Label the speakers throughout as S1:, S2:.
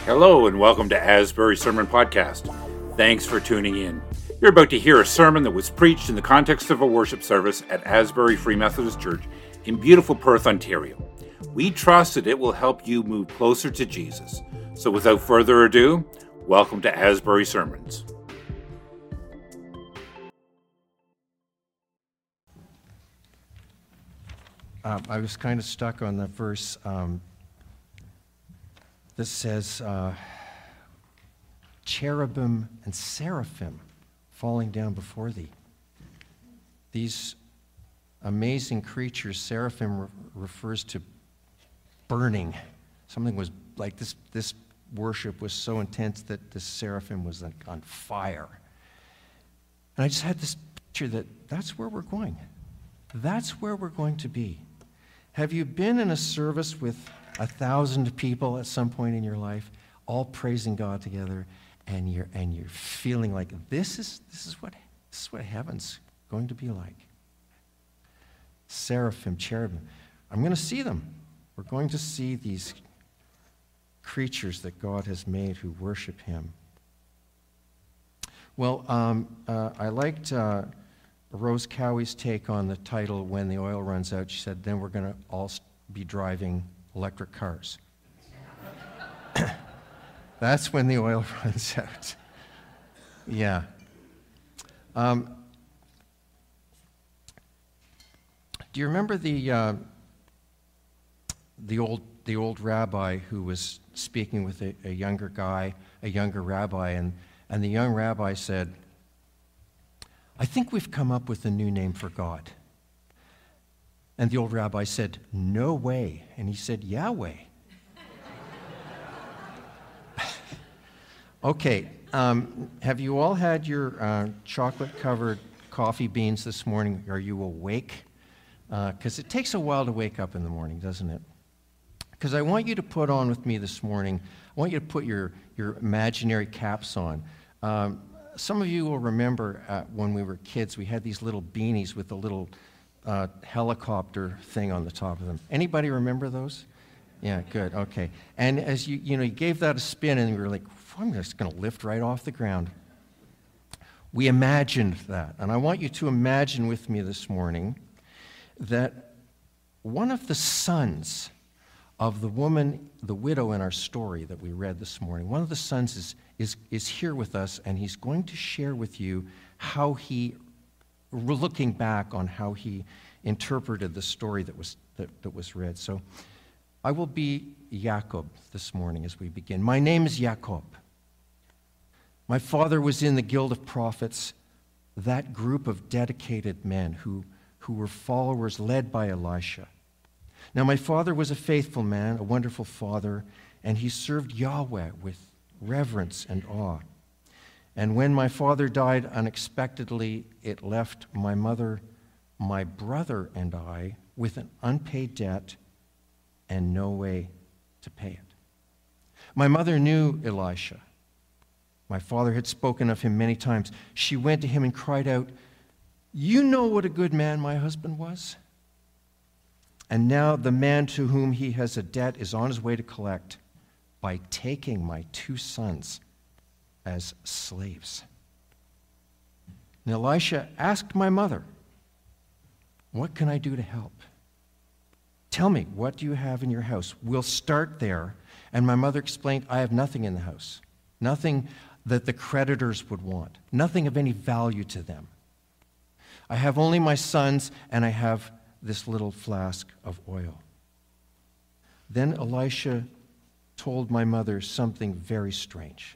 S1: Hello and welcome to Asbury Sermon Podcast. Thanks for tuning in. You're about to hear a sermon that was preached in the context of a worship service at Asbury Free Methodist Church in beautiful Perth, Ontario. We trust that it will help you move closer to Jesus. So without further ado, welcome to Asbury Sermons.
S2: I was kind of stuck on the verse. This says, cherubim and seraphim falling down before thee. These amazing creatures, seraphim refers to burning. Something was like this worship was so intense that the seraphim was like on fire. And I just had this picture that's where we're going. That's where we're going to be. Have you been in a service with 1,000 people at some point in your life, all praising God together, and you're feeling like this is what heaven's going to be like? Seraphim, cherubim. I'm going to see them. We're going to see these creatures that God has made who worship Him. Well, I liked Rose Cowie's take on the title, When the Oil Runs Out. She said, then we're going to all be driving electric cars. That's when the oil runs out. Yeah. Do you remember the old rabbi who was speaking with a younger rabbi, and the young rabbi said, I think we've come up with a new name for God. And the old rabbi said, no way. And he said, Yahweh. Okay, have you all had your chocolate-covered coffee beans this morning? Are you awake? Because it takes a while to wake up in the morning, doesn't it? Because I want you to put on with me this morning, I want you to put your imaginary caps on. Some of you will remember when we were kids, we had these little beanies with a little helicopter thing on the top of them. Anybody remember those? Yeah, good, okay. And as you gave that a spin and you were like, I'm just going to lift right off the ground. We imagined that. And I want you to imagine with me this morning that one of the sons of the woman, the widow in our story that we read this morning, one of the sons is here with us, and he's going to share with you how we're looking back on how he interpreted the story that was read. So I will be Jacob this morning as we begin. My name is Jacob. My father was in the Guild of Prophets, that group of dedicated men who were followers led by Elisha. Now my father was a faithful man, a wonderful father, and he served Yahweh with reverence and awe. And when my father died unexpectedly, it left my mother, my brother, and I with an unpaid debt and no way to pay it. My mother knew Elisha. My father had spoken of him many times. She went to him and cried out, you know what a good man my husband was? And now the man to whom he has a debt is on his way to collect by taking my 2 sons as slaves. And Elisha asked my mother, what can I do to help? Tell me, what do you have in your house? We'll start there. And my mother explained, I have nothing in the house, nothing that the creditors would want, nothing of any value to them. I have only my sons, and I have this little flask of oil. Then Elisha told my mother something very strange.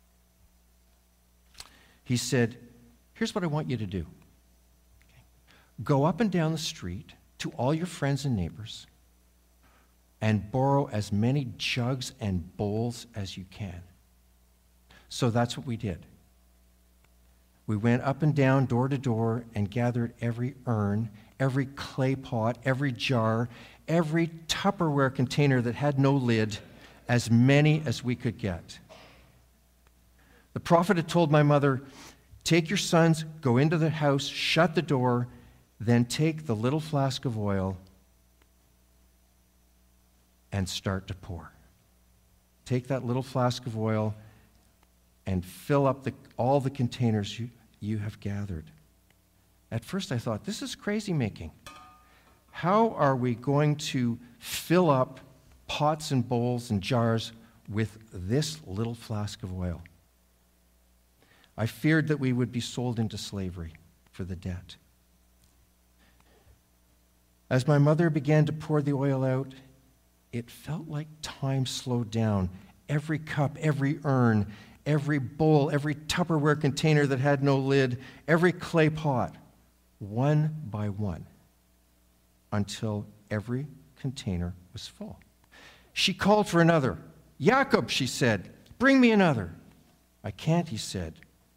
S2: He said, here's what I want you to do. Go up and down the street to all your friends and neighbors and borrow as many jugs and bowls as you can. So that's what we did. We went up and down, door to door, and gathered every urn, every clay pot, every jar, every Tupperware container that had no lid, as many as we could get. The prophet had told my mother, take your sons, go into the house, shut the door, then take the little flask of oil and start to pour. take that little flask of oil and fill up all the containers you have gathered. At first I thought, this is crazy making. How are we going to fill up pots and bowls and jars with this little flask of oil? I feared that we would be sold into slavery for the debt. As my mother began to pour the oil out, it felt like time slowed down. Every cup, every urn, every bowl, every Tupperware container that had no lid, every clay pot, one by one, until every container was full. She called for another. Jacob, she said, bring me another. I can't, he said.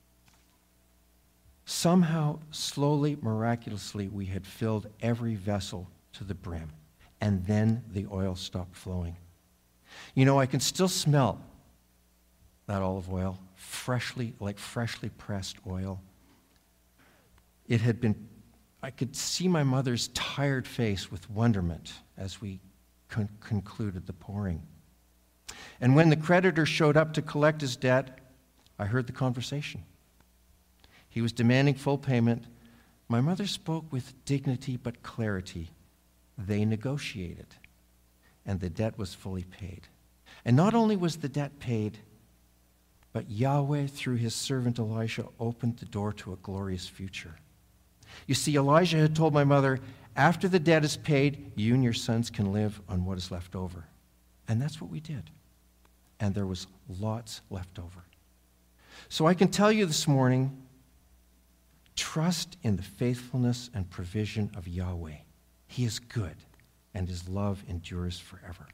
S2: Somehow, slowly, miraculously, we had filled every vessel to the brim, and then the oil stopped flowing. You know, I can still smell that olive oil, freshly pressed oil. It had been, I could see my mother's tired face with wonderment as we concluded the pouring. And when the creditor showed up to collect his debt, I heard the conversation. He was demanding full payment. My mother spoke with dignity but clarity. They negotiated, and the debt was fully paid. And not only was the debt paid, but Yahweh, through his servant Elisha, opened the door to a glorious future. You see, Elijah had told my mother, after the debt is paid, you and your sons can live on what is left over. And that's what we did. And there was lots left over. So I can tell you this morning, trust in the faithfulness and provision of Yahweh. He is good, and his love endures forever.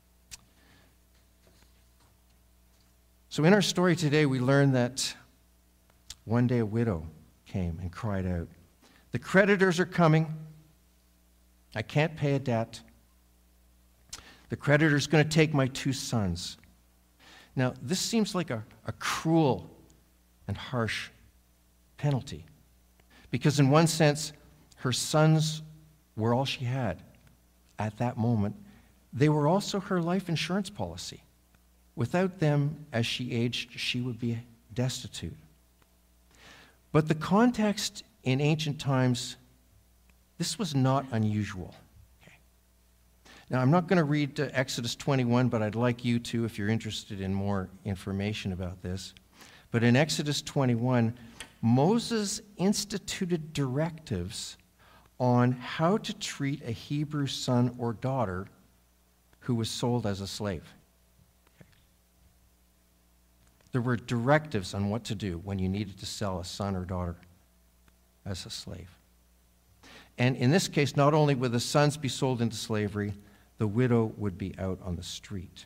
S2: So in our story today, we learn that one day a widow came and cried out, the creditors are coming. I can't pay a debt. The creditor's going to take my 2 sons. Now, this seems like a cruel and harsh penalty, because in one sense, her sons were all she had at that moment. They were also her life insurance policy. Without them, as she aged, she would be destitute. But the context in ancient times, this was not unusual. Okay. Now, I'm not going to read Exodus 21, but I'd like you to, if you're interested in more information about this. But in Exodus 21, Moses instituted directives on how to treat a Hebrew son or daughter who was sold as a slave. Okay. There were directives on what to do when you needed to sell a son or daughter as a slave. And in this case, not only would the sons be sold into slavery, the widow would be out on the street.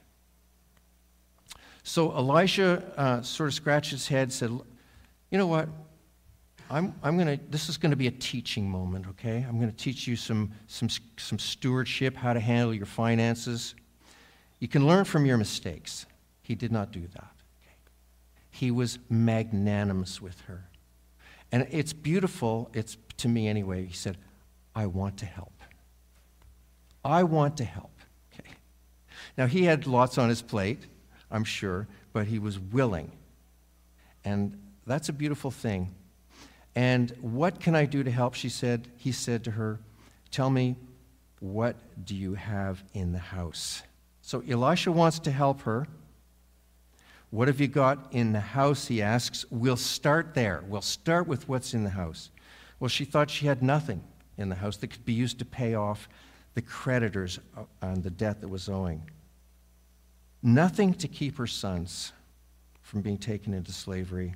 S2: So Elisha sort of scratched his head, said, you know what? This is going to be a teaching moment, okay? I'm going to teach you some stewardship, how to handle your finances. You can learn from your mistakes. He did not do that. Okay? He was magnanimous with her. And it's beautiful, it's to me anyway. He said, I want to help. I want to help. Okay. Now, he had lots on his plate, I'm sure, but he was willing. And that's a beautiful thing. And what can I do to help? He said to her, tell me, what do you have in the house? So Elisha wants to help her. What have you got in the house, he asks. We'll start there. We'll start with what's in the house. Well, she thought she had nothing in the house that could be used to pay off the creditors on the debt that was owing. Nothing to keep her sons from being taken into slavery.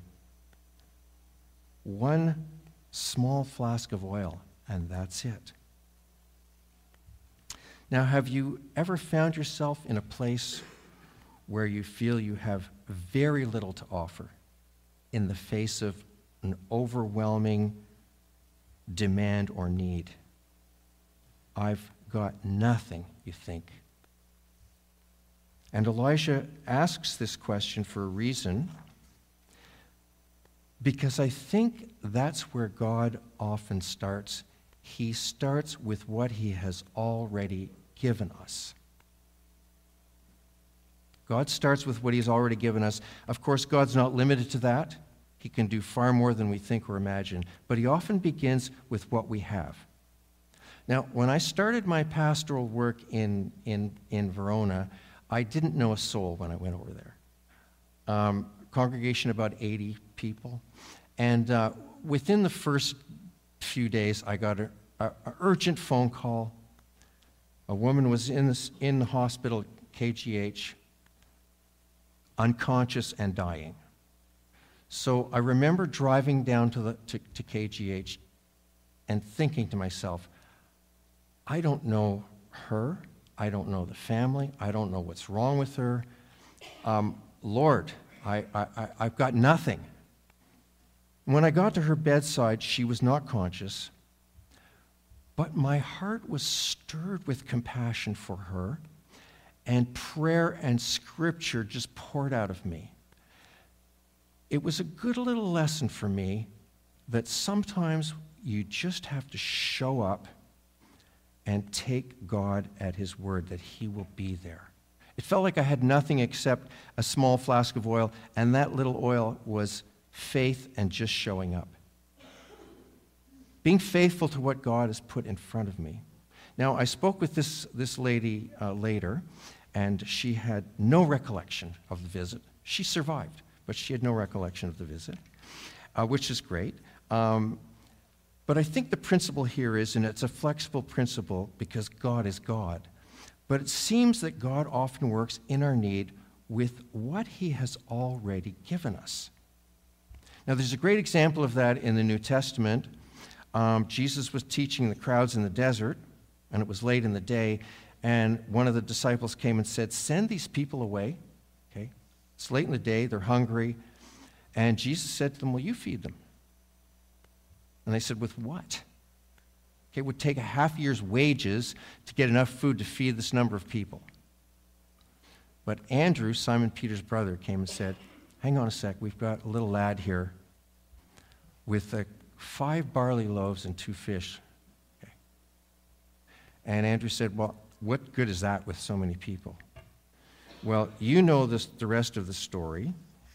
S2: One small flask of oil, and that's it. Now, have you ever found yourself in a place where you feel you have very little to offer in the face of an overwhelming demand or need? I've got nothing, you think. And Elisha asks this question for a reason, because I think that's where God often starts. He starts with what he has already given us. God starts with what he's already given us. Of course, God's not limited to that. He can do far more than we think or imagine. But he often begins with what we have. Now, when I started my pastoral work in Verona, I didn't know a soul when I went over there. Congregation about 80 people. And within the first few days, I got an urgent phone call. A woman was in the hospital, KGH, unconscious and dying. So I remember driving down to KGH and thinking to myself, I don't know her. I don't know the family. I don't know what's wrong with her. Lord, I've got nothing. When I got to her bedside, she was not conscious, but my heart was stirred with compassion for her, and prayer and scripture just poured out of me. It was a good little lesson for me that sometimes you just have to show up and take God at his word that he will be there. It felt like I had nothing except a small flask of oil, and that little oil was faith and just showing up. Being faithful to what God has put in front of me. Now, I spoke with this lady later, and she had no recollection of the visit. She survived, but she had no recollection of the visit, which is great. But I think the principle here is, and it's a flexible principle because God is God, but it seems that God often works in our need with what he has already given us. Now, there's a great example of that in the New Testament. Jesus was teaching the crowds in the desert, and it was late in the day, and one of the disciples came and said, send these people away. Okay, it's late in the day, they're hungry, and Jesus said to them, well, you feed them. And they said, with what? Okay, it would take a half year's wages to get enough food to feed this number of people. But Andrew, Simon Peter's brother, came and said, hang on a sec, we've got a little lad here with 5 barley loaves and 2 fish. Okay. And Andrew said, well, what good is that with so many people? Well, you know the rest of the story.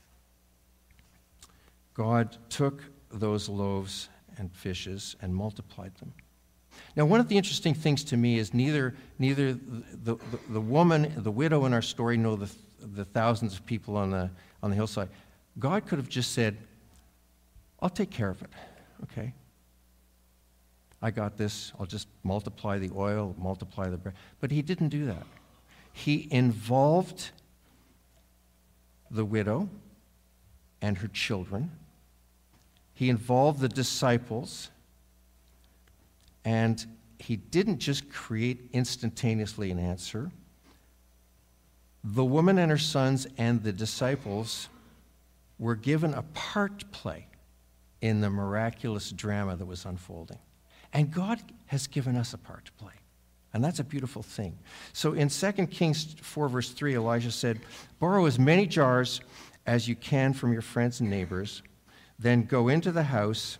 S2: God took those loaves and fishes and multiplied them. Now, one of the interesting things to me is neither the woman, the widow in our story, nor the thousands of people on the hillside. God could have just said, I'll take care of it, okay? I got this. I'll just multiply the oil, multiply the bread. But he didn't do that. He involved the widow and her children. He involved the disciples. And he didn't just create instantaneously an answer. The woman and her sons and the disciples were given a part to play in the miraculous drama that was unfolding. And God has given us a part to play. And that's a beautiful thing. So in 2 Kings 4, verse 3, Elijah said, borrow as many jars as you can from your friends and neighbors, then go into the house,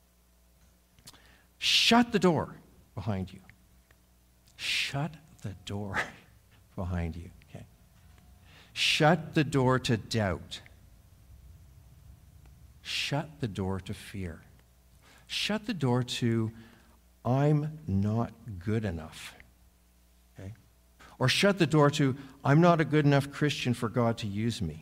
S2: shut the door behind you. Shut the door behind you. Okay. Shut the door to doubt. Shut the door to fear. Shut the door to, I'm not good enough. Okay? Or shut the door to, I'm not a good enough Christian for God to use me.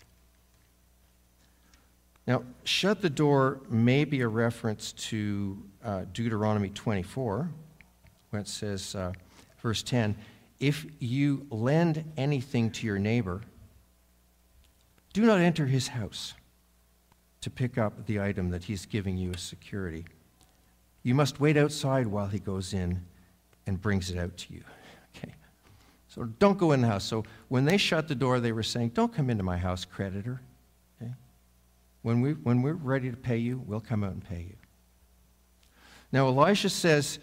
S2: Now, shut the door may be a reference to Deuteronomy 24, where it says, verse 10, if you lend anything to your neighbor, do not enter his house to pick up the item that he's giving you as security. You must wait outside while he goes in and brings it out to you. Okay. So don't go in the house. So when they shut the door, they were saying, don't come into my house, creditor. Okay. When we're ready to pay you, we'll come out and pay you. Now Elisha says,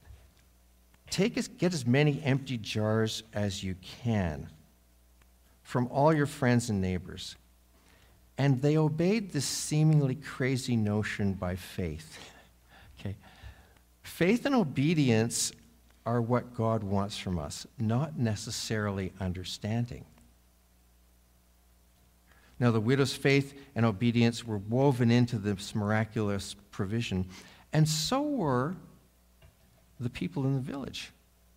S2: get as many empty jars as you can from all your friends and neighbors. And they obeyed this seemingly crazy notion by faith. Okay. Faith and obedience are what God wants from us, not necessarily understanding. Now, the widow's faith and obedience were woven into this miraculous provision, and so were the people in the village.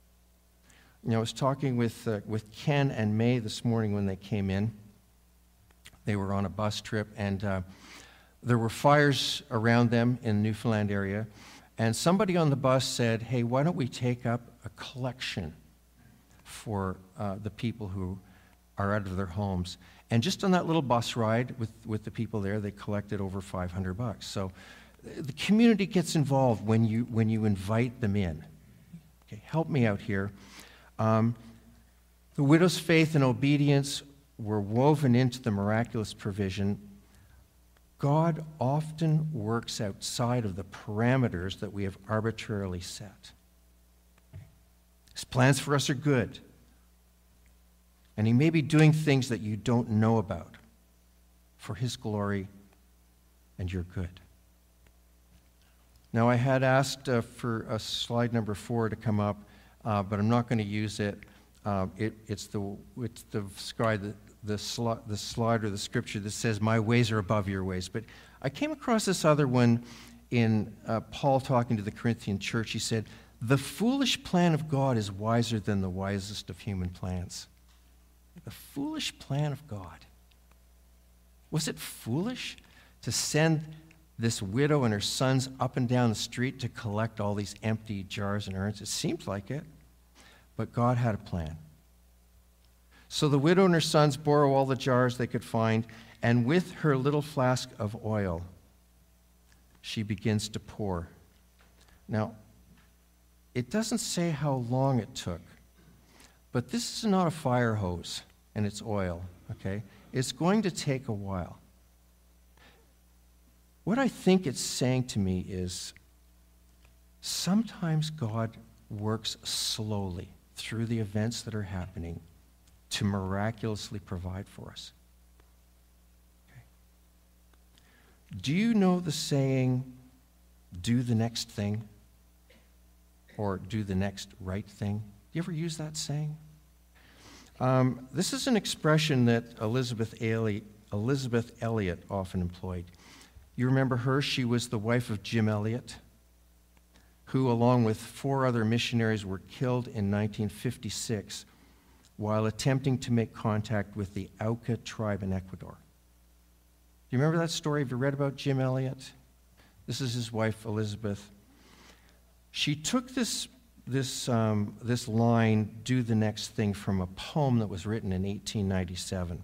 S2: I was talking with Ken and May this morning when they came in. They were on a bus trip, and there were fires around them in the Newfoundland area, and somebody on the bus said, hey, why don't we take up a collection for the people who are out of their homes? And just on that little bus ride with the people there, they collected over $500. So the community gets involved when you invite them in. Okay, help me out here. The widow's faith and obedience were woven into the miraculous provision. God often works outside of the parameters that we have arbitrarily set. His plans for us are good. And he may be doing things that you don't know about for his glory and your good. Now, I had asked for a slide number 4 to come up, but I'm not going to use it. It's the slide, the slide or the scripture that says, my ways are above your ways. But I came across this other one in Paul talking to the Corinthian church. He said, the foolish plan of God is wiser than the wisest of human plans. The foolish plan of God. Was it foolish to send this widow and her sons up and down the street to collect all these empty jars and urns? It seems like it, but God had a plan. So the widow and her sons borrow all the jars they could find, and with her little flask of oil, she begins to pour. Now, it doesn't say how long it took, but this is not a fire hose and it's oil, okay? It's going to take a while. What I think it's saying to me is sometimes God works slowly through the events that are happening to miraculously provide for us. Okay. Do you know the saying, do the next thing, or do the next right thing? Do you ever use that saying? This is an expression that Elizabeth Elliot often employed. You remember her? She was the wife of Jim Elliot, who, along with 4 other missionaries, were killed in 1956 while attempting to make contact with the Auca tribe in Ecuador. Do you remember that story? Have you read about Jim Elliot? This is his wife, Elizabeth. She took this line, do the next thing, from a poem that was written in 1897.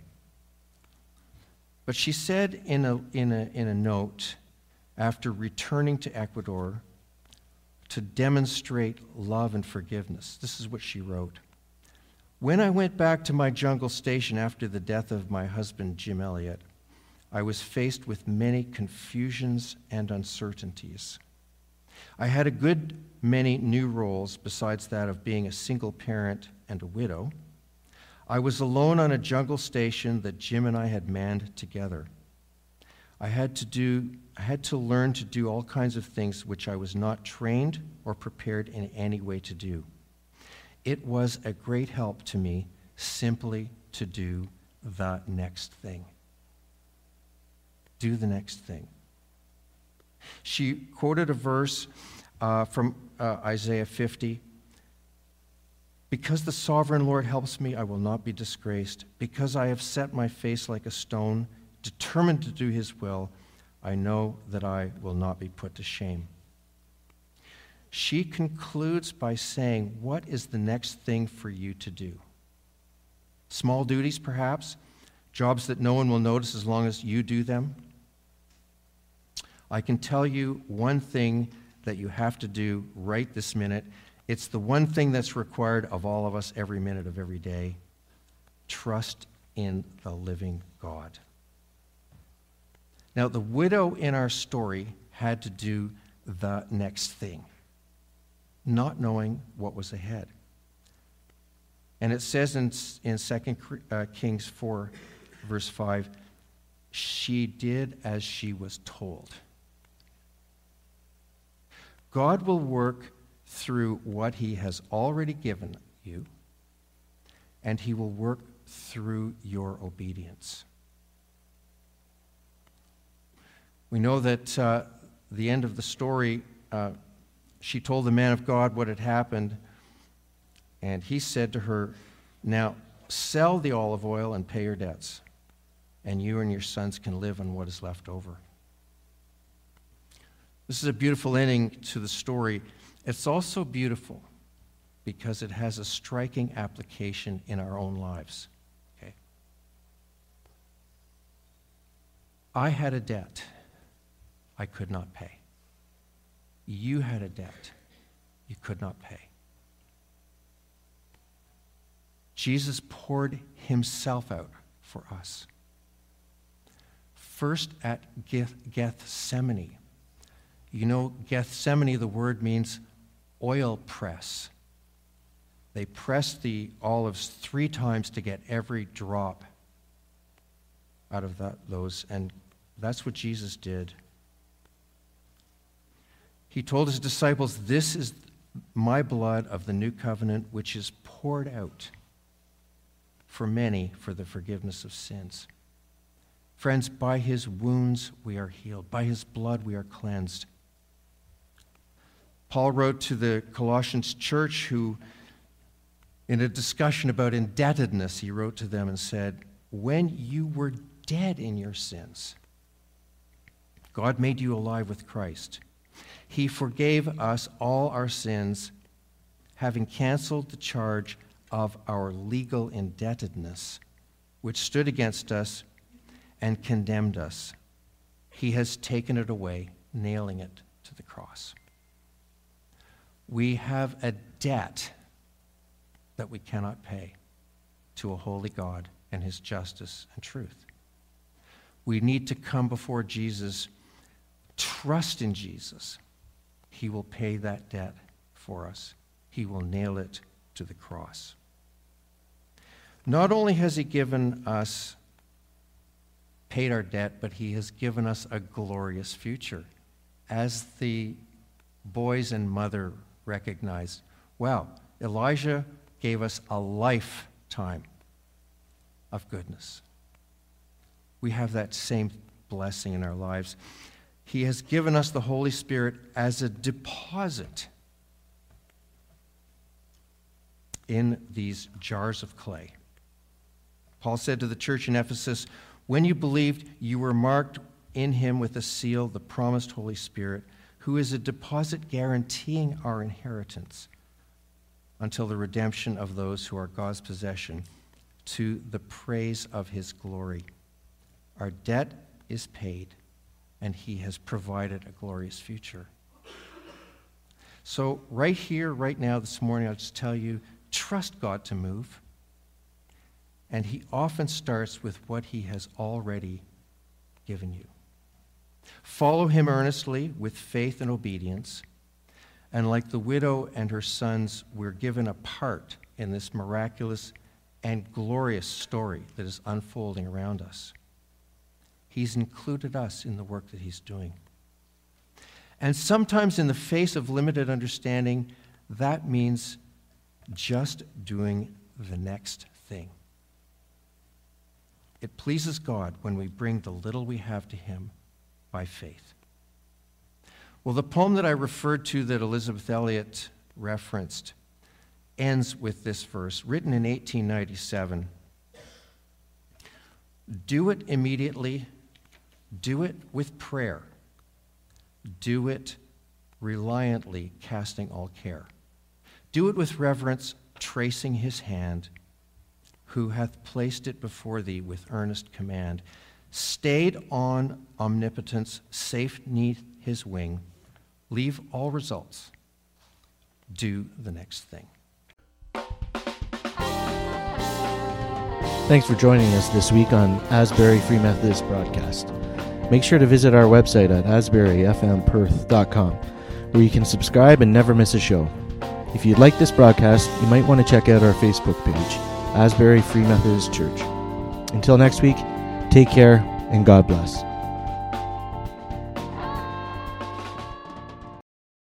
S2: But she said in a note, after returning to Ecuador to demonstrate love and forgiveness, this is what she wrote. When I went back to my jungle station after the death of my husband, Jim Elliot, I was faced with many confusions and uncertainties. I had a good many new roles besides that of being a single parent and a widow. I was alone on a jungle station that Jim and I had manned together. I had to learn to do all kinds of things which I was not trained or prepared in any way to do. It was a great help to me simply to do the next thing. Do the next thing. She quoted a verse from Isaiah 50. Because the sovereign Lord helps me, I will not be disgraced. Because I have set my face like a stone, determined to do his will, I know that I will not be put to shame. She concludes by saying, what is the next thing for you to do? Small duties, perhaps? Jobs that no one will notice as long as you do them? I can tell you one thing that you have to do right this minute. It's the one thing that's required of all of us every minute of every day. Trust in the living God. Now, the widow in our story had to do the next thing, not knowing what was ahead. And it says in 2 Kings 4, verse 5, she did as she was told. God will work through what he has already given you, and he will work through your obedience. We know that the end of the story, she told the man of God what had happened, and he said to her, "Now sell the olive oil and pay your debts, and you and your sons can live on what is left over." This is a beautiful ending to the story. It's also beautiful because it has a striking application in our own lives. Okay? I had a debt I could not pay. You had a debt you could not pay. Jesus poured himself out for us. First at Gethsemane. You know, Gethsemane, the word means oil press. They pressed the olives 3 times to get every drop out of those, and that's what Jesus did. He told his disciples, "This is my blood of the new covenant, which is poured out for many for the forgiveness of sins." Friends, by his wounds we are healed. By his blood we are cleansed. Paul wrote to the Colossians church who, in a discussion about indebtedness, he wrote to them and said, "When you were dead in your sins, God made you alive with Christ. He forgave us all our sins, having canceled the charge of our legal indebtedness, which stood against us and condemned us. He has taken it away, nailing it to the cross." We have a debt that we cannot pay to a holy God and his justice and truth. We need to come before Jesus, trust in Jesus. He will pay that debt for us. He will nail it to the cross. Not only has he given us, paid our debt, but he has given us a glorious future. As the boys and mother recognized, wow, Elijah gave us a lifetime of goodness. We have that same blessing in our lives. He has given us the Holy Spirit as a deposit in these jars of clay. Paul said to the church in Ephesus, "When you believed, you were marked in him with a seal, the promised Holy Spirit, who is a deposit guaranteeing our inheritance until the redemption of those who are God's possession, to the praise of his glory." Our debt is paid, and he has provided a glorious future. So right here, right now, this morning, I'll just tell you, trust God to move. And he often starts with what he has already given you. Follow him earnestly with faith and obedience. And like the widow and her sons, we're given a part in this miraculous and glorious story that is unfolding around us. He's included us in the work that he's doing. And sometimes in the face of limited understanding, that means just doing the next thing. It pleases God when we bring the little we have to him by faith. Well, the poem that I referred to that Elizabeth Elliot referenced ends with this verse, written in 1897. Do it immediately. Do it with prayer. Do it reliantly, casting all care. Do it with reverence, tracing his hand, who hath placed it before thee with earnest command. Stayed on omnipotence, safe 'neath his wing. Leave all results. Do the next thing.
S3: Thanks for joining us this week on Asbury Free Methodist Broadcast. Make sure to visit our website at asburyfmperth.com, where you can subscribe and never miss a show. If you'd like this broadcast, you might want to check out our Facebook page, Asbury Free Methodist Church. Until next week, take care and God bless.